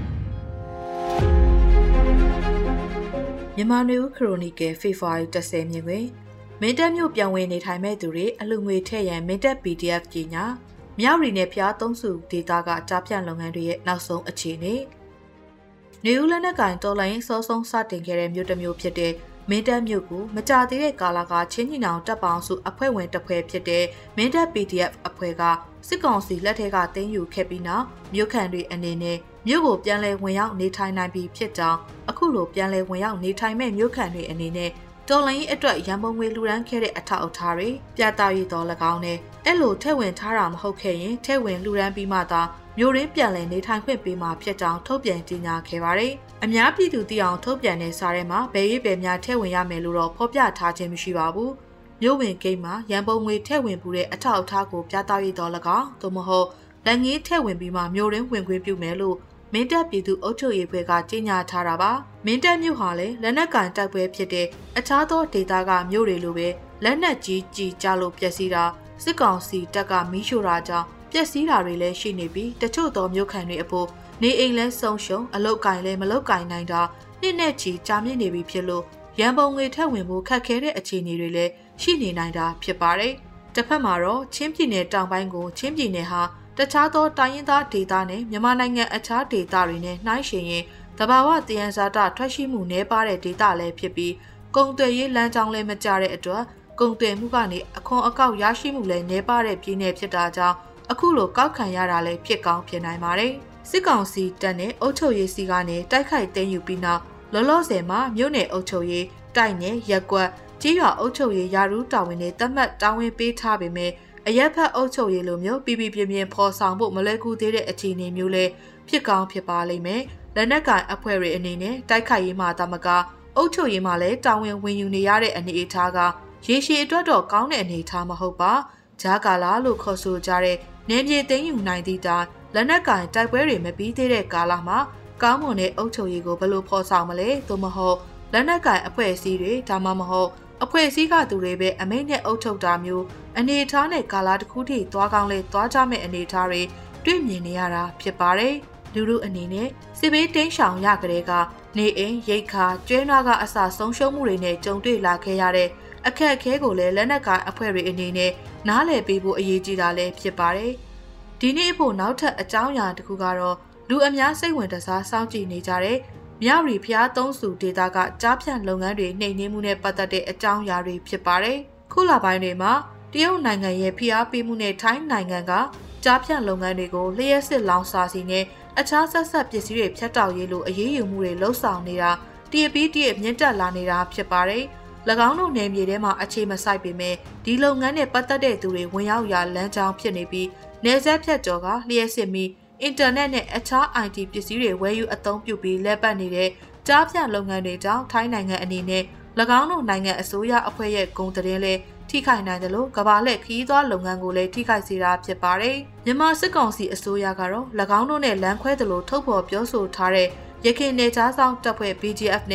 မြန်မာနွေဦးခရိုနီကယ်ဖေဖော်ဝါရီ၁၀မြင်ကွင်းမင်းတပ်မြို့ပြောင်းဝင်နေထိုင်မဲ့သူတွေအလူငွေထည့်ရန်မင်းတပ် ပီဒီအက်ဖ် ကြီးညာမြောက်ရီနဲ့ဖျားသုံးစုဒေတာကကြားဖြန့်လုပ်ငန်းတွေရဲ့နောက်ဆုံးအခြေအနေနွေဦးလက်နက်ကင်တော်လိုင်းစောဆုံးစတင်ခဲ့တဲ့မြို့တစ်မြို့ဖြစ်တဲ့မင်းတပ်မြို့ကိုမကြသေးတဲ့ကာလကချင်းညီနောင်တပ်ပေါင်းစုအဖွဲ့ဝင်တစ်ဖွဲ့ဖြစ်တဲ့မင်းတပ် ပီဒီအက်ဖ် အဖွဲ့ကစစ်ကောင်စီလက်ထက်ကတင်းယူခဲ့ပြီးနောက်မြို့ခံတွေအနေနဲ့မြို့ကိုပြန်လည်ဝင်ရောက်နေထိုင်နိုင်ပြီးဖြစ်ကြောင်းအခုလိုပြန်လည်ဝင်ရောက်နေထိုင်မဲ့မြို့ခံတွေအနေနဲ့တော်လိုင်းရေးအတွက်ရန်ပုံငွေလှူဒန်းခဲ့တဲ့အထောက်အထားတွေပြသရည်တော်၎င်းနဲ့အဲ့လိုထည့်ဝင်ထားတာမဟုတ်ခဲ့ရင်ထည့်ဝင်လှူဒန်းပြီးမှသာမြို့ရင်းပြန်လည်နေထိုင်ခွင့်ပေးမှာဖြစ်ကြောင်းထုတ်ပြန်ကြေညာခဲ့ပါတယ်။အများပြည်သူသိအောင်ထုတ်ပြန်တဲ့စာထဲမှာဘယ်ရေးပဲများထည့်ဝင်ရမယ်လို့တော့ဖော်ပြထားခြင်းမရှိပါဘူး။မြို့ဝင်ဂိတ်မှာရန်ပုံငွေထည့်ဝင်မှုတဲ့အထောက်အထားကိုပြသရည်တော်၎င်းသို့မဟုတ်လက်ငင်းထည့်ဝင်ပြီးမှမြို့ရင်းဝင်ခွင့်ပြုမယ်လို့မင်းတပ်ပြည်သူအုပ်ချုပ်ရေးဘက်ကကြေညာထားတာပါမင်းတပ်မြို့ဟာလည်းလက်နက်ကင်တိုက်ပွဲဖြစ်တဲ့အခြားသောဒေသကမြို့တွေလိုပဲလက်နက်ကြီးကြီးကြလို့ပျက်စီးတာစစ်ကောင်စီတပ်ကမီးရှို့တာကြောင့်ပျက်စီးတာတွေလည်းရှိနေပြီးတချို့သောမြို့ခံတွေအဖို့နေအိမ်လဲဆုံးရှုံးအလုတ်ကင်လဲမလုတ်ကင်နိုင်တာနှစ်နဲ့ချီကြာမြင့်နေပြီဖြစ်လို့ရန်ပုံငွေထက်ဝင်ဖို့ခက်ခဲတဲ့အခြေအနေတွေလည်းရှိနေနိုင်တာဖြစ်ပါတယ်တစ်ဖက်မှာတော့ချင်းပြည်နယ်တောင်ပိုင်းကိုချင်းပြည်နယ်ဟာတခြားသောတိုင်းရင်းသားဒေသနဲ့မြန်မာနိုင်ငံအခြားဒေသတွေနဲ့နှိုင်းယှဉ်ရင်တဘာဝတယံဇာတထွက်ရှိမှုနည်းပါးတဲ့ဒေသလည်းဖြစ်ပြီးကုန်သွယ်ရေးလမ်းကြောင်းလည်းမကျတဲ့အတွက်ကုန်သွယ်မှုကနေအခွန်အကောက်ရရှိမှုလည်းနည်းပါးတဲ့ပြည်နယ်ဖြစ်တာကြောင့်အခုလိုကောက်ခံရတာလည်းဖြစ်ကောင်းဖြစ်နိုင်ပါတယ်။စစ်ကောင်စီတပ်နဲ့အုပ်ချုပ်ရေးစီကနေတိုက်ခိုက်သိမ်းယူပြီးနောက်လောလောဆယ်မှာမြို့နယ်အုပ်ချုပ်ရေးတိုက်နယ်ရက်ကွက်ကြီးရွာအုပ်ချုပ်ရေးယာရုတာဝန်တွေတတ်မှတ်တာဝန်ပေးထားပေမဲ့အရက်ဖက်အုပ်ချုပ်ရေးလိုမျိုးပြည်ပြည်ပြင်းပြင်းဖော်ဆောင်ဖို့မလွယ်ကူသေးတဲ့အခြေအနေမျိုးလည်းဖြစ်ကောင်းဖြစ်ပါလိမ့်မယ်။လက်နက်ကင်အဖွဲ့တွေအနေနဲ့တိုက်ခိုက်ရေးမှာတမကအုပ်ချုပ်ရေးမှာလည်းတာဝန်ဝင်ယူနေရတဲ့အနေအထားကရေရှည်အတွက်တော့ကောင်းတဲ့အနေအထားမဟုတ်ပါ။ဂျာကာလာလို့ခေါ်ဆိုကြတဲ့နေမြေသိမ်းယူနိုင်သည့်တိုင်လက်နက်ကင်တိုက်ပွဲတွေမပြီးသေးတဲ့ကာလမှာကောင်းမွန်တဲ့အုပ်ချုပ်ရေးကိုဘယ်လိုဖော်ဆောင်မလဲသို့မဟုတ်လက်နက်ကင်အဖွဲ့အစည်းတွေဒါမှမဟုတ်အဖွဲ့အစည်းကသူတွေပဲအမိန့်နဲ့အုပ်ချုပ်တာမျိုးအနေအထားနဲ့ကာလာတစ်ခုထိသွားကောင်းလဲသွားကြမဲ့အနေအထားတွေတွေ့မြင်နေရတာဖြစ်ပါတယ်။လူလူအနေနဲ့စစ်ဘေးတိမ်းရှောင်ရကြတဲ့ကနေအိမ်ရိတ်ခါကျွဲနွားကအစာဆုံးရှုံးမှုတွေနဲ့ကြုံတွေ့လာခဲ့ရတဲ့အခက်အခဲကိုလည်းလက်နက်ကင်အဖွဲ့တွေအနေနဲ့နားလည်ပေးဖို့အရေးကြီးတာလည်းဖြစ်ပါတယ်။ဒီနေ့ဖို့နောက်ထပ်အကြောင်းအရာတစ်ခုကတော့လူအများစိတ်ဝင်တစားစောင့်ကြည့်နေကြတဲ့မြောက်ရီဖျားသုံးစုဒေတာကကြားဖြန့်လုပ်ငန်းတွေနှိမ်နင်းမှုနဲ့ပတ်သက်တဲ့အကြောင်းအရာတွေဖြစ်ပါတယ်။ခုလပိုင်းတွေမှာတရုတ်နိုင်ငံရဲ့ဖိအားပေးမှုနဲ့ထိုင်းနိုင်ငံကကြားဖြန့်လုပ်ငန်းတွေကိုလျှက်စစ်လောင်စာစီနဲ့အခြားဆက်ဆက်ပစ္စည်းတွေဖျက်တောက်ရေးလိုအရေးယူမှုတွေလှုံ့ဆော်နေတာတရပီးတရမြင့်တက်လာနေတာဖြစ်ပါတယ်။၎င်းတို့နယ်မြေထဲမှာအခြေမစိုက်ပေမဲ့ဒီလုပ်ငန်းနဲ့ပတ်သက်တဲ့သူတွေဝင်ရောက်ရာလမ်းကြောင်းဖြစ်နေပြီးနေဆက်ဖြတ်ကျော်ကလျှက်စစ်မီအင်တာနက်နဲ့အခြား အိုင် တီ ပစ္စည်းတွေဝယ်ယူအသုံးပြုပြီးလက်ပတ်နေတဲ့ကြားဖြန့်လုပ်ငန်းတွေကြောင့်ထိုင်းနိုင်ငံအနေနဲ့၎င်းတို့နိုင်ငံအစိုးရအဖွဲ့ရဲ့ဂုဏ်သတင်းလေးထိခိုက်နိုင်တယ်လို့ကမ္ဘာလက်ခီးသွွားလုပ်ငန်းကိုလည်းထိခိုက်စေတာဖြစ်ပါတယ်။မြန်မာစစ်ကောင်စီအစိုးရကတော့၎င်းတို့နဲ့လမ်းခွဲသလိုထုတ်ဖော်ပြောဆိုထားတဲ့ရခိုင်နယ်ခြားစောင့်တပ်ဖွဲ့ ဘီ ဂျီ အက်ဖ် နဲ့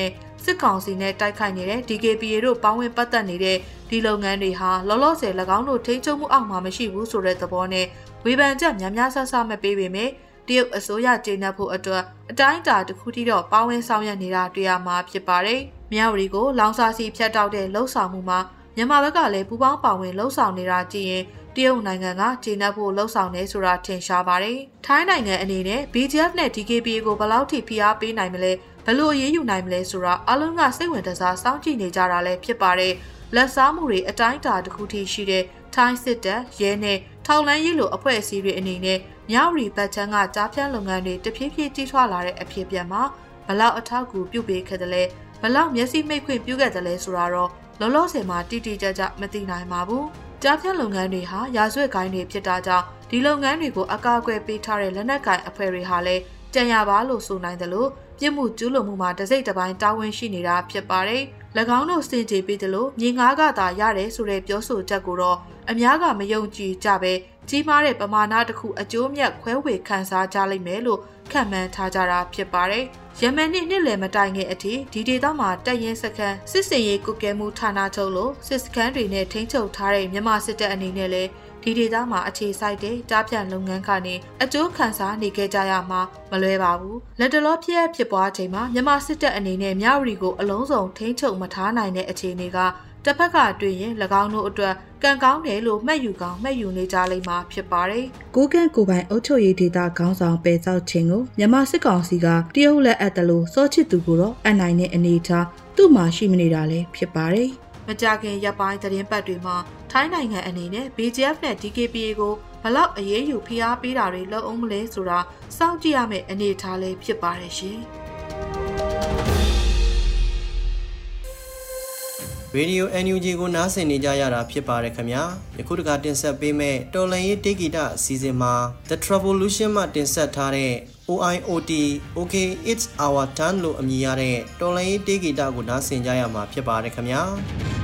စစ်ကောင်စီနဲ့တိုက်ခိုက်နေတဲ့ D K P A တို့ပေါင်းဝင်ပတ်သက်နေတဲ့ဒီလုပ်ငန်းတွေဟာလောလောဆယ်၎င်းတို့ထိန်းချုပ်မှုအောက်မှာမရှိဘူးဆိုတဲ့သဘောနဲ့ဝေဖန်ချက်များများဆဆမပေးပေမဲ့တရုတ်အစိုးရကျေနပ်ဖို့အတွက်အတိုင်းအတာတစ်ခုထိတော့ပေါင်းဝင်ဆောင်ရွက်နေတာတွေ့ရမှာဖြစ်ပါတယ်။မြဝတီကိုလောင်စာဆီဖြတ်တောက်တဲ့လှုပ်ဆောင်မှုမှာမြန်မာဘက်ကလည်းပူးပေါင်းပါဝင်လှုပ်ဆောင်နေတာကြည့်ရင်တရုတ်နိုင်ငံကကျေနပ်ဖို့လှုပ်ဆောင်နေဆိုတာထင်ရှားပါတယ်။ထိုင်းနိုင်ငံအနေနဲ့ B G F နဲ့ D K P A ကိုဘယ်လောက်ထိဖိအားပေးနိုင်မလဲဘယ်လိုအရေးယူနိုင်မလဲဆိုတာအလုံးကစိတ်ဝင်စားစောင့်ကြည့်နေကြတာလည်းဖြစ်ပါတယ်။လက်စားမှုတွေအတိုင်းအတာတစ်ခုထိရှိတဲ့ထိုင်းစစ်တပ်ရဲနဲ့ထောက်လန်းရေးလိုအဖွဲ့အစည်းတွေအနေနဲ့မြဝတီဘတ်ချန်ကကြားဖြတ်လုပ်ငန်းတွေတဖြည်းဖြည်းကြီးထွားလာတဲ့အဖြစ်ပြန်မှာဘလောက်အထောက်အကူပြုပေးခဲ့တယ်လဲဘလောက်မျက်စိမိတ်ခွင့်ပြုခဲ့တယ်လဲဆိုတာတော့လောလောဆယ်မှာတိတိကျကျမသိနိုင်ပါဘူး။ကြားဖြတ်လုပ်ငန်းတွေဟာရာဇဝတ်ဂိုင်းတွေဖြစ်တာကြောင့်ဒီလုပ်ငန်းတွေကိုအကာအကွယ်ပေးထားတဲ့လက်နက်ကိုင်အဖွဲ့တွေဟာလည်းကြံရပါလို့ဆိုနိုင်တယ်လို့ပြစ်မှုကျူးလွန်မှုမှာတစိမ့်တစ်ပိုင်းတာဝန်ရှိနေတာဖြစ်ပါတယ်။၎င်းတို့စင်ကြေပေးတယ်လို့မြေငါးကသာရတယ်ဆိုတဲ့ပြောဆိုချက်ကိုတော့အများကမယုံကြည်ကြပဲကြီးမားတဲ့ပမာဏတစ်ခုအကျိုးမြတ်ခွဲဝေခန်းစားကြလိမ့်မယ်လို့ခန့်မှန်းထားကြတာဖြစ်ပါတယ်။ယမန်နှစ်နှစ်လယ်မတိုင်ခင်အထိဒီဒေသမှာတပ်ရင်းစခန်းစစ်စင်ရေးကုကဲမှုဌာနချုပ်လို့စစ်စခန်းတွေနဲ့ထိန်းချုပ်ထားတဲ့မြန်မာစစ်တပ်အနေနဲ့လည်းဒီဒေသမှာအခြေစိုက်တဲ့ကြားဖြတ်လုပ်ငန်းကနေအကျိုးခံစားနေခဲ့ကြရမှာမလွဲပါဘူး။လက်တလောဖြစ်ရဖြစ်ပွားချိန်မှာမြန်မာစစ်တပ်အနေနဲ့မြဝတီကိုအလုံးစုံထိန်းချုပ်မထားနိုင်တဲ့အခြေအနေကတစ်ဖက်ကတွေ့ရင်၎င်းတို့အတွက်ကံကောင်းတယ်လို့မှတ်ယူကောင်းမှတ်ယူနေကြလိမ့်မှာဖြစ်ပါတယ်။ကိုကန့်ကိုပိုင်အုပ်ချုပ်ရေးဒေသခေါင်းဆောင်ပယ်ဆောက်ခြင်းကိုမြန်မာစစ်ကောင်စီကတရုတ်လက်အပ်တယ်လို့စောချစ်သူကိုတော့အနိုင်တဲ့အနေထားသူ့မှာရှိမနေတာလည်းဖြစ်ပါတယ်။မကြခင်ရပ်ပိုင်းသတင်းပတ်တွေမှာထိုင်းနိုင်ငံအနေနဲ့ B G F နဲ့ D K P A ကိုဘလောက်အရေးယူဖိအားပေးတာတွေလုပ်အောင်မလဲဆိုတာစောင့်ကြည့်ရမယ့်အနေအထားလေးဖြစ်ပါတယ်ရှင်။ Radio N U G ကိုနားဆင်နေကြရတာဖြစ်ပါတယ်ခင်ဗျာယခုတခါတင်ဆက်ပေးမယ့်တော်လန်ရေးတေဂီတအစီအစဉ်မှာ The Revolution မှာတင်ဆက်ထားတဲ့ O I O T Okay It's Our Turn လို့အမည်ရတဲ့တော်လန်ရေးတေဂီတကိုနားဆင်ကြရမှာဖြစ်ပါတယ်ခင်ဗျာ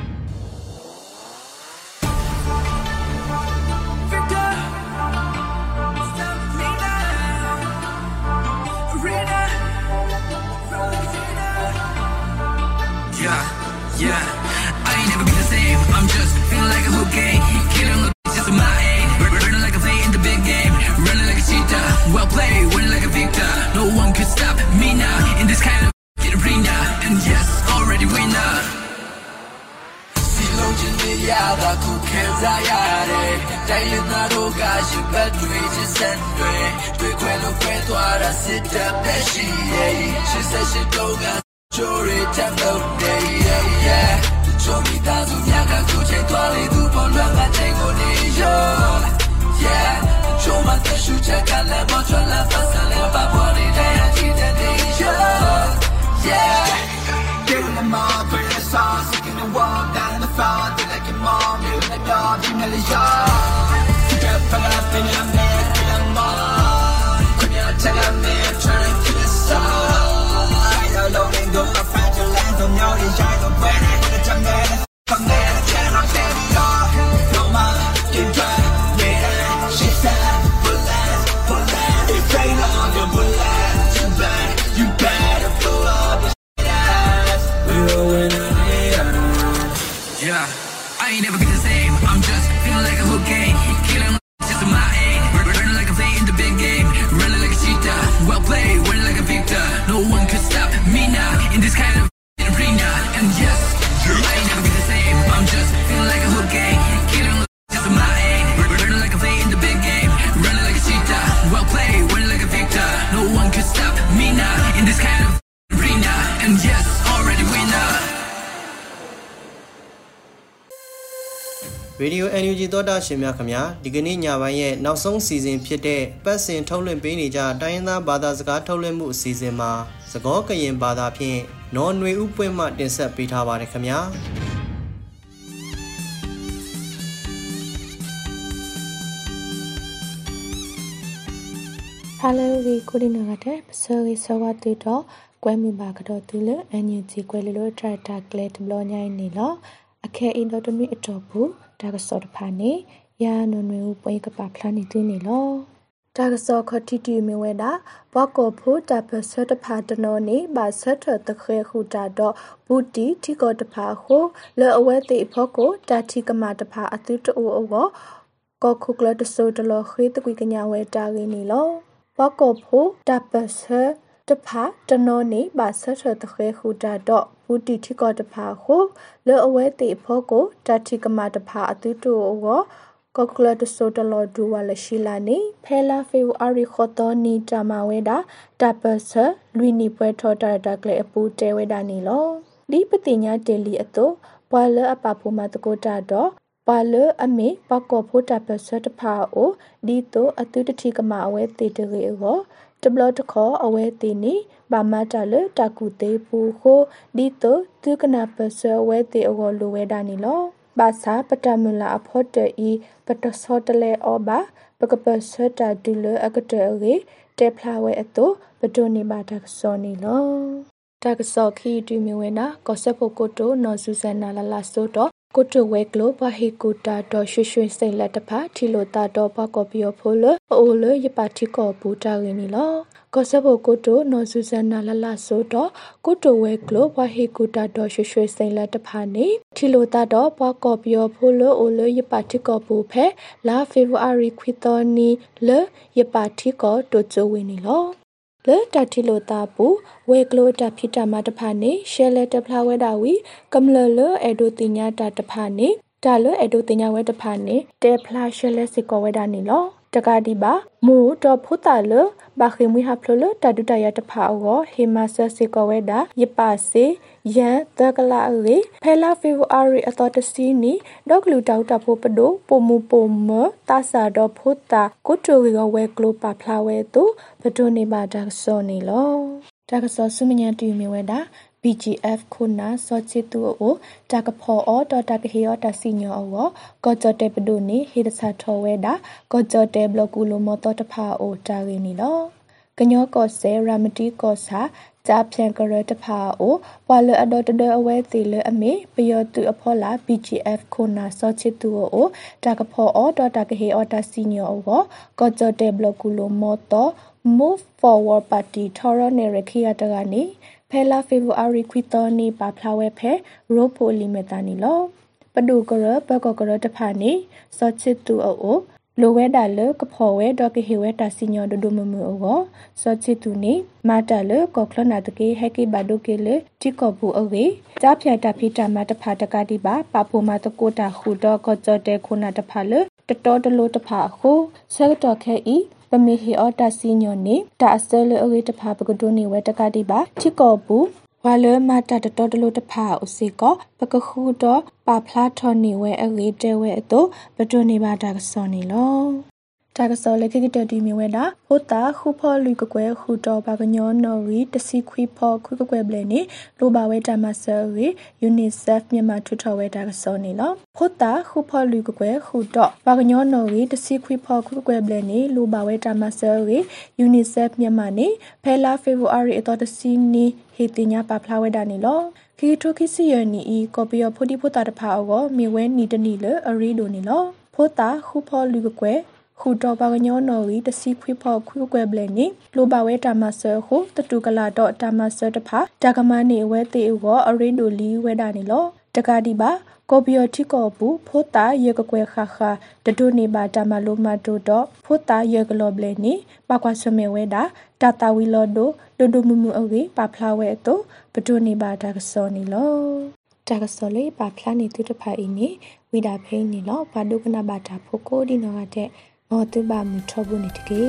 Yeah, I ain't never been the same. I'm just feeling like a hurricane, killing the just my aim. Running like a play in the big game, running like a cheetah. Well played, winning like a victor. No one could stop me now in this kind of arena. And yes, already winner. Silogin the yada ku kezayare. Dayin na roga shi bedwe just send way. Dwe kwelo kwe twara sit up that she She said she don't got Jori tempo day yeah yeah Jomi dazu nyaka kuche twali du polwanga tengo ni yo Yeah Joma teshu cheka le mocho la pasa le babori daya chite ni yo Yeah Get in the mall, put in the sauce, sick in the wall, down in the floor, feel like your mom, you in the dog, you know the yard Pick up for nothing, I'm there, kill them all Quit your tell me, I'm trying to kill us all Long and go, I find your land from your desire, the brand I get a tongue there, from there, the channel, I'm standing off. No more, get dry, yeah, she said, bullets, bullets, if they long, the bullets, you bad, you better blow up your shit ass. We will win in the end. Yeah, I ain't never been the same, I'm just feeling like a hurricane, killing just my aim, running like a play in the big game, running like a cheetah, well played, winning like a victor, no one could stop me now in this kind of arena. And yes, I ain't never been the same. I'm just feeling like a hurricane, killing just my aim, running like a play in the big game, running like a cheetah, well played, winning like a victor. No one could stop me now in this kind of arena. And yes, already winner. Radio N U G သောတာရှင်များခင်ဗျာဒီကနေ့ညပိုင်းရဲ့နောက်ဆုံးစီစဉ်ဖြစ်တဲ့ပတ်စဉ်ထုတ်လွှင့်ပေးနေကြတိုင်းရင်းသားဘာသာစကားထုတ်လွှင့်မှုအစီအစဉ်မှာစကောကရင်ဘာသာဖြင့်နော်နွေဦးပွင့်မှတင်ဆက်ပေးထားပါတယ်ခင်ဗျာ Hello we couldn't know that so we saw what they do ကွဲမှုပါကတော့သူလေ N U G ကွဲလို့ try tag လေဘလောညိုင်းနေလောအခဲအင်တော်တမီအတော်ဘူးဒါကစောတဖာနေရာနွေဦးပွင့်ကပါဖလာနေသူနေလောတာကစောခတိတီမီဝဲတာဘကောဖို့တပစတဖာတနောနေဘာစထတခဲခုတာတော့ဘူတီတီကောတဖာခိုလောအဝဲတိဖို့ကိုတာတီကမာတဖာအတုတူအောကောခုကလတဆိုတလောခေတကွေကညာဝဲတာရင်းနီလောဘကောဖို့တပစတဖာတနောနေဘာစထတခဲခုတာတော့ဘူတီတီကောတဖာခိုလောအဝဲတိဖို့ကိုတာတီကမာတဖာအတုတူအောကောကလတဆိုတလောဒူဝါလရှိလာနေဖဲလာဖေဝအာရီခေါ်တော်နီတမဝဲတာတပစလွီနီပွဲထော်တာတကလေအပူတဲဝဲတာနီလောဒီပတိညာတေလီအတော့ပွာလအပပူမတကိုတာတော့ပွာလအမေပကောဖို့တပစတဖာအိုဒီတော့အတုတတိကမအဝဲတေတရေရောတဘလတခေါ်အဝဲတေနီဘာမတာလတကူတေပူခိုဒီတော့သူကနာပစဝဲတေအောလိုဝဲတာနီလောဘာသာပတမလာအဖို့တေပတစောတလေအောဘာပကပစတာဒူလအကတေရေတေဖလာဝဲအတော့ပဒိုနေဘာတကစောနီလောတကစောခီတူမီဝဲနာကောဆက်ဖို့ကိုတိုနော်ဆူဆန်နာလာလာဆိုတော့ကိုတိုဝဲကလိုဘဟီကူတာတော့ရွှေရွှေစိတ်လက်တဖာထီလိုတာတော့ဘကောပီယဖိုလအိုလရပါတီကောပူတာရင်းနီလောကောဆက်ဖို့ကိုတိုနော်ဆူဆန်နာလာလာဆိုတော့ကိုတိုဝဲကလိုဘဟီကူတာတော့ရွှေရွှေစိတ်လက်တဖာနေထီလိုတာတော့ဘကောပီယဖိုလအိုလရပါတီကောပူဖဲလာဖေဗူအာရီခွီတော်နီလရပါတီကောတိုချိုဝင်းနီလောလေတတိလိုတာပူဝဲကလိုတဖိတမတဖာနေရှဲလဲတဖလာဝဲတာဝီကမ္လလအေဒိုတင်ညာတာတဖာနေတာလအေဒိုတင်ညာဝဲတဖာနေတေဖလာရှဲလဲစစ်ကောဝဲတာနေလောတကဒီပါမူတော့ဖုတာလဘာခိမွေဟဖလလတဒူတရတဖာအောဟေမဆစစ်ကောဝဲတာယပါစေယန်တကလာရေဖဲလာဖေဗူအာရီအတော်တစီနီဒေါကလူတောက်တာဖို့ပဒိုပုံမူပုံမတာစာတော့ဖုတာကိုတိုရီဝဲကလိုပါဖလာဝဲတူပဒိုနေပါဒါစောနေလောဒါကစောဆုမညာတူမီဝဲတာ B G F ခုနာစောချီတူအိုတာကဖောအောတော်တာကဟေယောတာစီညောအောကောကြတဲ့ပဒိုနေဟေတဆာထောဝဲတာကောကြတဲ့ဘလကူလိုမောတော်တဖာအိုတာရင်းနီလောကညောကောဆဲရာမတီကောစာဂျာဖြန်ကရတဖာအိုပွာလအဒေါ်တဒအဝဲတီလအမေပယောတူအဖောလာ B G F ခုနာစောချီတူအိုတာကဖောအောတော်တာကဟေအောတာစီညောအောကောကြတဲ့ဘလကူလိုမောတော် Move Forward Party ထော်ရနေရခိယတကနေဖဲလာဖေဗူအာရီခွီတော်နေပါဖလာဝဲဖဲရိုပိုလီမီတာနီလောပဒူကရဘကောကရတဖာနေစောချစ်တူအိုလိုဝဲတာလကဖော်ဝဲဒေါကဟေဝဲတာစီညောဒဒမမူအောစောချစ်တူနေမာတာလကောကလနာတကေဟက်ကေဘာဒိုကေလေတီကောဘူအဝေကြားဖြတ်တာဖိတာမတဖာတကတိပါပဖိုမာတကိုတာခူတော့ကောကြတဲ့ခုနာတဖာလတတော်တလို့တဖာခုဆဲတော်ခဲဤပမေဟီအော်တာစီညိုနေတာအစဲလအဝေးတဖာပကဒိုနေဝဲတကတိပါချီကောဘူးဝါလမတာတတော်တလို့တဖာအစီကောပကခုတော့ပါဖလားထော်နေဝဲအဝေးတဲဝဲအတော့ပဒိုနေပါတာကစောနေလောတာကစောလက်ခိကတတီမီဝဲတာဟိုတာခုဖော်လူကကွဲခုတော့ဘာကညောနော်ရီတစီခွီဖော်ခုကကွဲဘလဲနေလိုပါဝဲတာမဆာရီ UNICEF မြန်မာထွထော်ဝဲတာကစောနေလောဟိုတာခုဖော်လူကကွဲခုတော့ဘာကညောနော်ရီတစီခွီဖော်ခုကကွဲဘလဲနေလိုပါဝဲတာမဆာရီ UNICEF မြန်မာနေဖဲလာဖေဗူအာရီအတော်တစီနီဟေတင်ညာပါဖလာဝဲတာနေလောခီထိုခီစီယနီအီကော်ပီယောဖိုဒီဖိုတာတဖာအောမြေဝဲနီတနီလအရီဒိုနေလောဖိုတာခုဖော်လူကကွဲခုတော့ပါကညောနော်ဝီတစီခွေဖောက်ခွေကွဲပလဲနေလိုပါဝဲတာမဆာခုတတူကလာတော့တာမဆာတဖာတာကမနေဝဲတေအောအရင်ဒိုလီဝဲတာနေလောတကဒီပါကော်ပီယိုတီကောဘူးဖိုတာရေကကွဲခါခါတဒိုနေပါတာမလိုမတိုတော့ဖိုတာရေကလောပလဲနေပကွာဆွမေဝဲတာတာတာဝီလောဒိုဒိုဒိုမူမူအဝေးပါဖလာဝဲတော့ပဒိုနေပါတာကစောနေလောတာကစောလေပါဖလာနေတူတဖာအင်းနေဝီတာဖိနေလောဘာဒုကနာဘာတာဖိုကိုဒီနောကတဲ့အော်တူပါမီထဘူးနေတကေ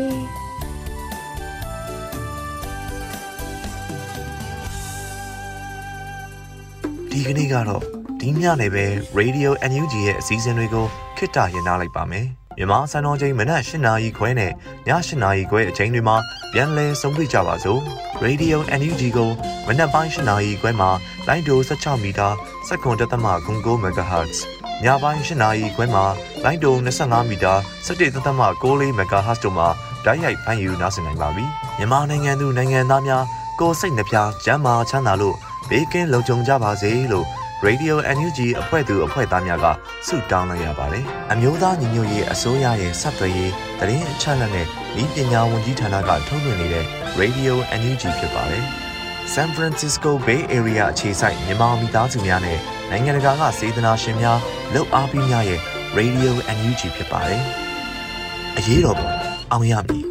ဒီကနေ့ကတော့ဒီညနေပဲ Radio အန် ယူ ဂျီ ရဲ့အစည်းအဝေးကိုခਿੱတရနာလိုက်ပါမယ်မြန်မာစံတော်ချိန်မနက်၈နာရီခွဲနဲ့ည၈နာရီခွဲအချိန်တွေမှာပြန်လည်ဆုံးဖြတ်ကြပါစို့ Radio အန် ယူ ဂျီ ကိုမနက်ပိုင်း၈နာရီခွဲမှာလိုင်းဒို၁၆မီတာစက္ကန့်တသမ၉၉ MHzညပိုင်း၈နာရီခွဲမှာလိုင်းဒို၂၅မီတာ၁၁.၉၄ MHz တို့မှာဓာတ်ရိုက်ဖမ်းယူနားဆင်နိုင်ပါပြီမြန်မာနိုင်ငံသူနိုင်ငံသားများကိုယ်စိတ်နှပြကျန်းမာချမ်းသာလို့ဘေးကင်းလုံခြုံကြပါစေလို့ Radio အန် ယူ ဂျီ အဖွဲ့သူအဖွဲ့သားများကဆုတောင်းလိုက်ရပါတယ်။အမျိုးသားညီညွတ်ရေးအစိုးရရဲ့စက်သွယ်ရေးသတင်းအချက်အလက်နဲ့ဤပညာဝန်ကြီးဌာနကထုတ်လွှင့်နေတဲ့ Radio အန် ယူ ဂျီ ဖြစ်ပါတယ်။ San Francisco Bay Area အခြေစိုက်မြန်မာမိသားစုများနဲ့နိုင်ငံတကာကစေတနာရှင်များလှုပ်အားပေးများရဲ့ Radio အန် ယူ ဂျီ ဖြစ်ပါတယ်။အရေးတော်ပုံအောင်ရမည်